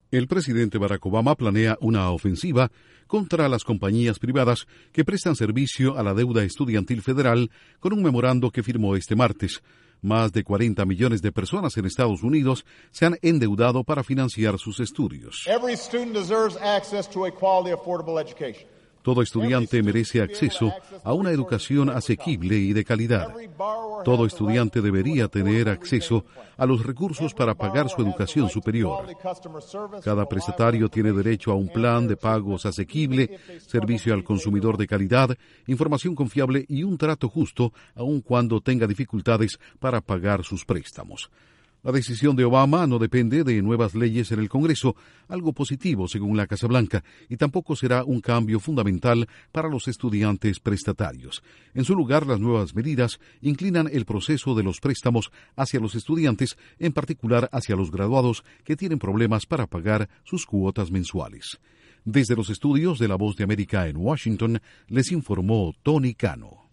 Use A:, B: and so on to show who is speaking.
A: El presidente Barack Obama planea una ofensiva contra las compañías privadas que prestan servicio a la deuda estudiantil federal con un memorando que firmó este martes. Más de 40 millones de personas en Estados Unidos se han endeudado para financiar sus estudios.
B: Every student deserves access to a quality, affordable education.
A: Todo estudiante merece acceso a una educación asequible y de calidad. Todo estudiante debería tener acceso a los recursos para pagar su educación superior. Cada prestatario tiene derecho a un plan de pagos asequible, servicio al consumidor de calidad, información confiable y un trato justo, aun cuando tenga dificultades para pagar sus préstamos. La decisión de Obama no depende de nuevas leyes en el Congreso, algo positivo según la Casa Blanca, y tampoco será un cambio fundamental para los estudiantes prestatarios. En su lugar, las nuevas medidas inclinan el proceso de los préstamos hacia los estudiantes, en particular hacia los graduados que tienen problemas para pagar sus cuotas mensuales. Desde los estudios de La Voz de América en Washington, les informó Tony Cano.